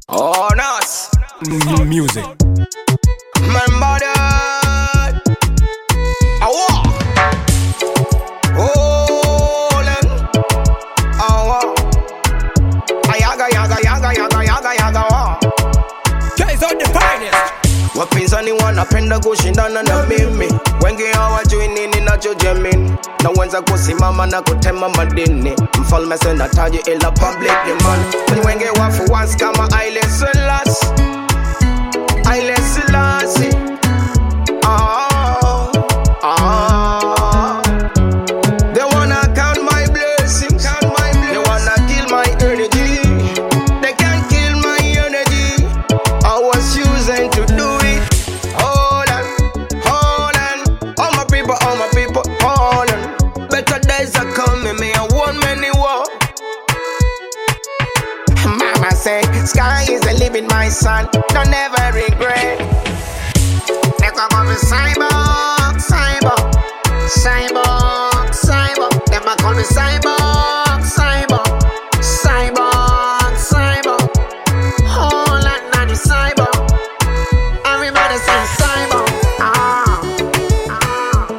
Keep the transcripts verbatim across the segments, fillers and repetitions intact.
Oh, nice. M- music. My mother. I walk. Oh, then. I walk. I yaga, yaga, yaga, yaga, yaga, yaga, walk. Guys on the finest. Wapinzani wanapenda kushindana na mimi, wengi hawajui nini nachojiamini. Naweza kusimama na kutema madini, mfalme sina taji ila public demand. Wengi wafuasi kama Haile Selassie, Haile Selassie. Ah, ah. They wanna count my blessings, count my blessings. They wanna kill my energy. They can't kill my energy. I was choosing to do it. Hold on, hold on. All my people, all my people, hold on. Better days are coming, me I want many war. Mama say, sky is the limit, my son. Don't ever regret. They call me cyborg, cyborg, cyborg, cyborg. They might call me cyborg, cyborg, cyborg, cyborg. Hold on, not the cyborg. Everybody say cyborg. Ah, ah.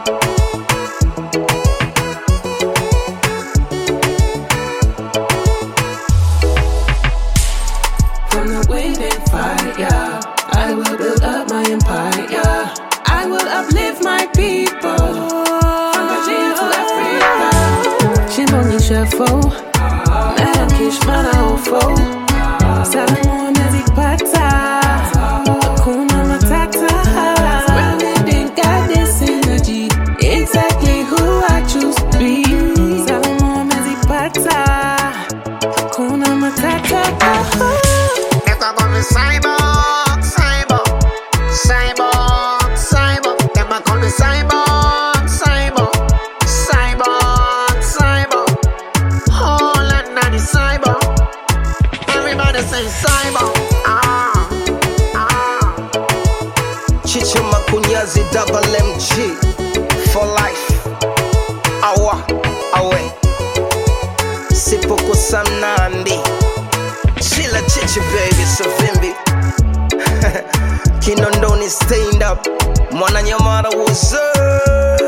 From the waiting fire, I will build up my empire. I will uplift my people. From Virginia to Africa. Shimboni Shafo, Madam Kish Manaofo. Salamo Mazipata, Hakuna Matata. Grounded got this energy. Exactly who I choose to be. Salamo Mazipata, Hakuna Matata. They call me cyborg, cyborg, cyborg, cyborg. They might call me cyborg, cyborg, cyborg, cyborg. Hold on, not the cyborg. Everybody say cyborg. Ah, ah. Chicho Makunyazi double M G for life. Awa, awe. Sipoko Samnandi. Chilla chichi baby, so vimbi. Kinondoni stand up. Mwana Nyamara was up.